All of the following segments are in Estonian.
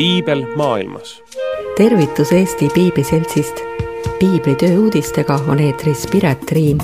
piibel maailmas. Tervitus Eesti Piibliseltsist. Piiblitöö uudistega on eetris Piret Riim.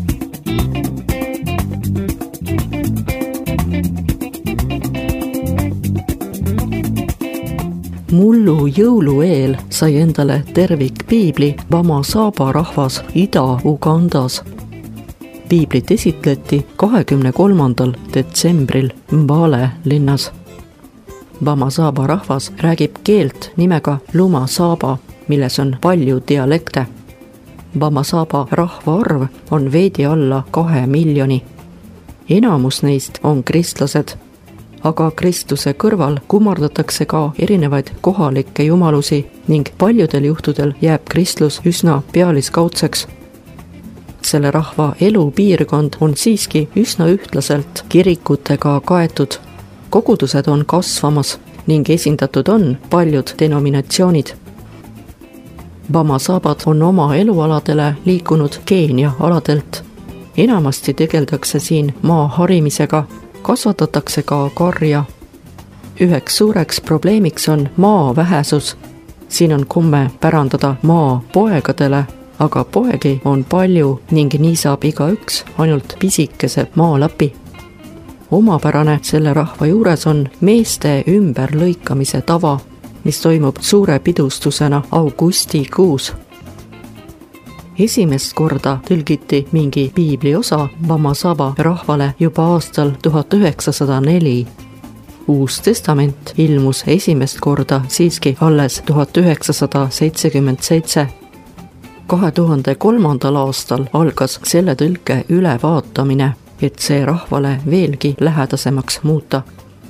Mullu jõulu eel sai endale tervikpiibli Bama Saba rahvas Ida-Ugandas. Piiblit esitleti 23. detsembril Mbale linnas. Bama Saba rahvas räägib keelt nimega Luma Saba, milles on palju dialekte. Bama Saba rahvaarv on veidi alla 2 miljoni. Enamus neist on kristlased, aga kristluse kõrval kummardatakse ka erinevaid kohalikke jumalusi ning paljudel juhtudel jääb kristlus üsna pealiskaudseks. Selle rahva elupiirkond on siiski üsna ühtlaselt kirikutega kaetud. Kogudused on kasvamas ning esindatud on paljud denominatsioonid. Bama Sabad on oma elualadele liikunud Keenia aladelt. Enamasti tegeldakse siin maa harimisega, kasvatatakse ka karja. Üheks suureks probleemiks on maa vähesus. Siin on komme pärandada maa poegadele, aga poegi on palju ning nii saab igaüks ainult pisikese maalapi. Omapärane selle rahva juures on meeste ümberlõikamise tava, mis toimub suure pidustusena augustikuus. Esimest korda tõlgiti mingi piibli osa Bama Saba rahvale juba aastal 1904. Uus testament ilmus esimest korda siiski alles 1977. 2003. aastal algas selle tõlke ülevaatamine, et see rahvale veelgi lähedasemaks muuta.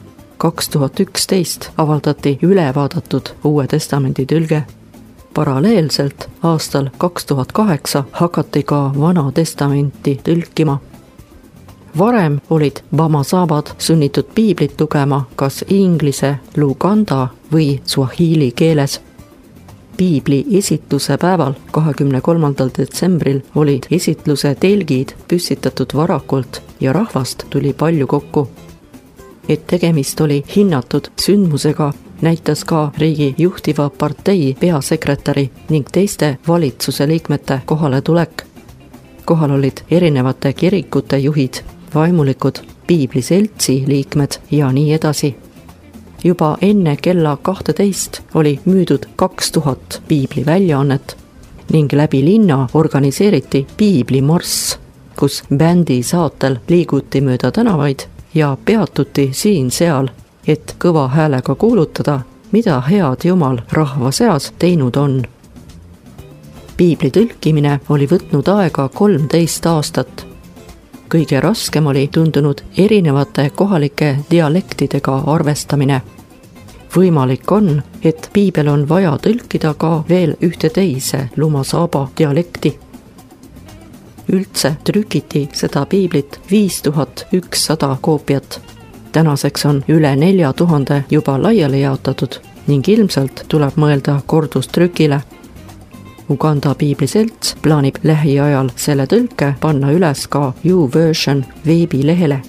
2011 avaldati ülevaadatud Uue testamendi tõlge. Paralleelselt aastal 2008 hakati ka Vana testamenti tõlkima. Varem olid Bama Sabad sunnitud piiblit lugema kas inglise, luganda või swahili keeles. Piibli esitluse päeval 23. detsembril olid esitluse telgid püstitatud varakult ja rahvast tuli palju kokku. Et tegemist oli hinnatud sündmusega, näitas ka riigi juhtiva partei peasekretäri ning teiste valitsuse liikmete kohaletulek. Kohal olid erinevate kirikute juhid, vaimulikud, piibliseltsi liikmed ja nii edasi. Juba enne kella 12 oli müüdud 2000 piibli väljaannet ning läbi linna organiseeriti piiblimarss, kus bändi saatel liiguti mööda tänavaid ja peatuti siin-seal, et kõva häälega kuulutada, mida head Jumal rahva seas teinud on. Piibli tõlkimine oli võtnud aega 13 aastat. Kõige raskem oli tundunud erinevate kohalike dialektidega arvestamine. Võimalik on, et piibel on vaja tõlkida ka veel ühte teise Luma Saba dialekti. Üldse trükiti seda piiblit 5100 koopiat. Tänaseks on üle 4000 juba laiali jaotatud ning ilmselt tuleb mõelda kordustrükile. Uganda piibliselts plaanib lähiajal selle tõlke panna üles ka YouVersion veebilehele.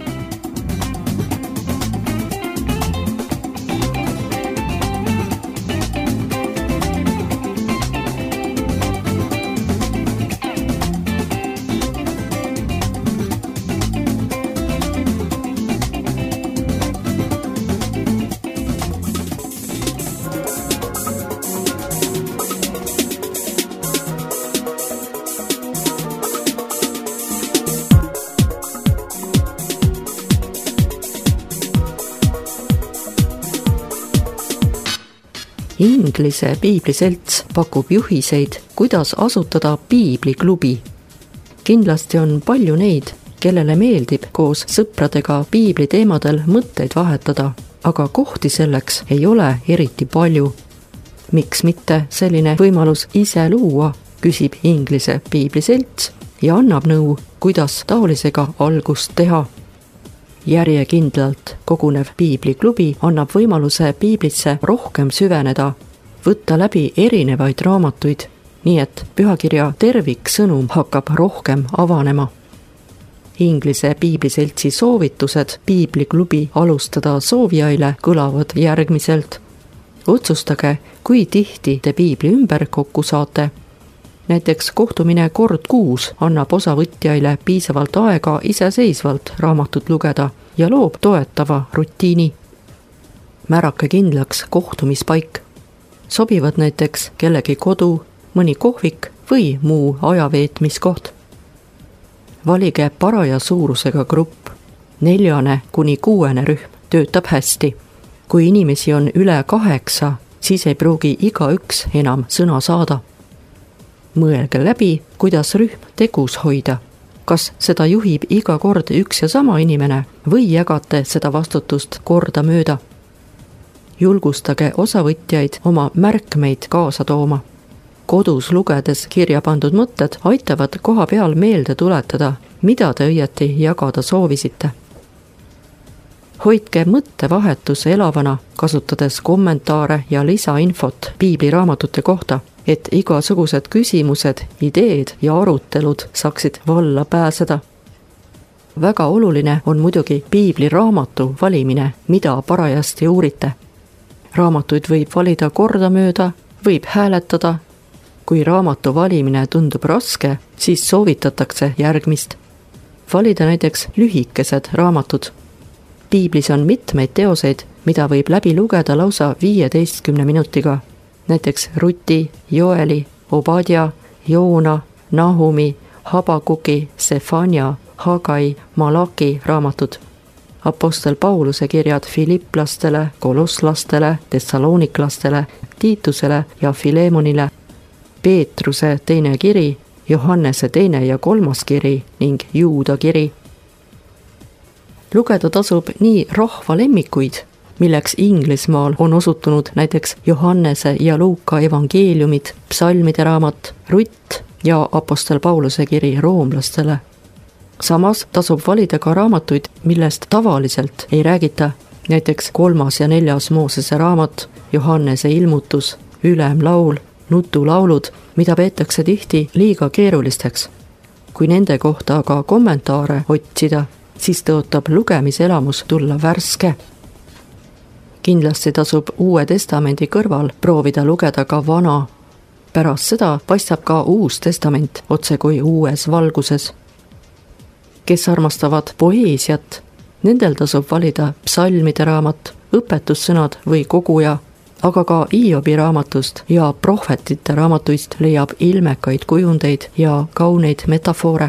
Inglise piibliselts pakub juhiseid, kuidas asutada piibliklubi. Kindlasti on palju neid, kellele meeldib koos sõpradega piibli teemadel mõtteid vahetada, aga kohti selleks ei ole eriti palju. Miks mitte selline võimalus ise luua, küsib Inglise piibliselts ja annab nõu, kuidas taolisega algust teha. Järjekindlalt kogunev piibliklubi annab võimaluse piiblisse rohkem süveneda, võtta läbi erinevaid raamatuid, nii et pühakirja terviksõnum hakkab rohkem avanema. Inglise piibliseltsi soovitused piibliklubi alustada soovijaile kõlavad järgmiselt. Otsustage, kui tihti te piibli ümber kokku saate. Näiteks kohtumine kord kuus annab osavõtjaile piisavalt aega iseseisvalt raamatut lugeda ja loob toetava rutiini. Määrake kindlaks kohtumispaik. Sobivad näiteks kellegi kodu, mõni kohvik või muu ajaveetmiskoht. Valige paraja suurusega grupp. 4–6 rühm töötab hästi. Kui inimesi on üle 8, siis ei pruugi igaüks enam sõna saada. Mõelge läbi, kuidas rühm tegus hoida. Kas seda juhib iga kord üks ja sama inimene või jagate seda vastutust korda mööda? Julgustage osavõtjaid oma märkmeid kaasa tooma. Kodus lugedes kirja pandud mõtted aitavad koha peal meelde tuletada, mida te õieti jagada soovisite. Hoidke mõttevahetus elavana, kasutades kommentaare ja lisainfot piibliraamatute kohta, et igasugused küsimused, ideed ja arutelud saaksid valla pääseda. Väga oluline on muidugi piibliraamatu valimine, mida parajasti uurite. Raamatuid võib valida kordamööda, võib hääletada. Kui raamatu valimine tundub raske, siis soovitatakse järgmist. Valida näiteks lühikesed raamatud. Piiblis on mitmeid teoseid, mida võib läbi lugeda lausa 15 minutiga. Näiteks Ruti, Joeli, Obadja, Joona, Nahumi, Habakuki, Sefania, Hagai, Malaki raamatud. Apostel Pauluse kirjad Filipplastele, Kolosslastele, Thessaloniklastele, Tiitusele ja Filemonile, Peetruse 2. kiri, Johannese 2. ja 3. kiri ning Juuda kiri. Lugeda tasub nii rahva lemmikuid, milleks Inglismaal on osutunud näiteks Johannese ja Luuka evangeeliumid, psalmide raamat, Rutt ja Apostel Pauluse kiri roomlastele. Samas tasub valida ka raamatuid, millest tavaliselt ei räägita, näiteks 3. ja 4. Moosese raamat, Johannese ilmutus, ülemlaul, nutulaulud, mida peetakse tihti liiga keerulisteks. Kui nende kohta aga kommentaare otsida, siis tõotab lugemiselamus tulla värske. Kindlasti tasub Uue Testamendi kõrval proovida lugeda ka vana. Pärast seda paistab ka Uus Testament otse kui uues valguses. Kes armastavad poeesiat, nendel tasub valida psalmide raamat, õpetussõnad või koguja, aga ka Hiobi raamatust ja prohvetite raamatuist leiab ilmekaid kujundeid ja kauneid metafoore.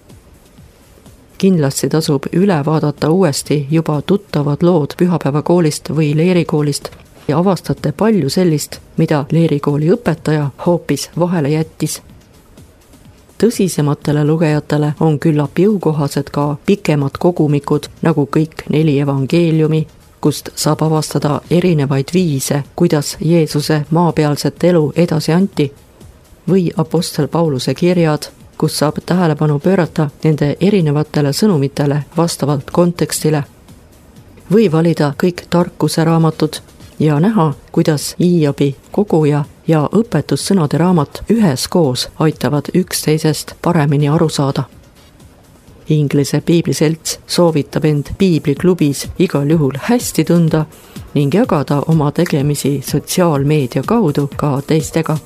Kindlasti tasub üle vaadata uuesti juba tuttavad lood pühapäevakoolist või leerikoolist ja avastate palju sellist, mida leerikooli õpetaja hoopis vahele jättis. Tõsisematele lugejatele on küllap jõukohased ka pikemad kogumikud, nagu kõik 4 evangeeliumi, kust saab avastada erinevaid viise, kuidas Jeesuse maapealset elu edasi anti, või Apostel Pauluse kirjad, kus saab tähelepanu pöörata nende erinevatele sõnumitele vastavalt kontekstile. Või valida kõik tarkuse raamatud ja näha, kuidas Hiobi, koguja ja õpetussõnade raamat üheskoos aitavad üksteisest paremini aru saada. Inglise piibliselts soovitab end piibliklubis igal juhul hästi tunda ning jagada oma tegemisi sotsiaalmeedia kaudu ka teistega.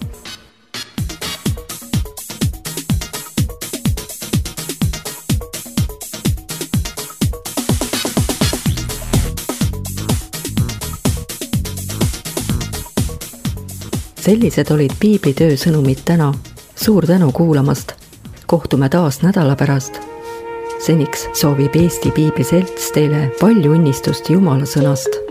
Sellised olid piiblitöö sõnumid täna. Suur tänu kuulamast. Kohtume taas nädala pärast. Seniks soovib Eesti Piibliselts teile palju õnnistust Jumala sõnast.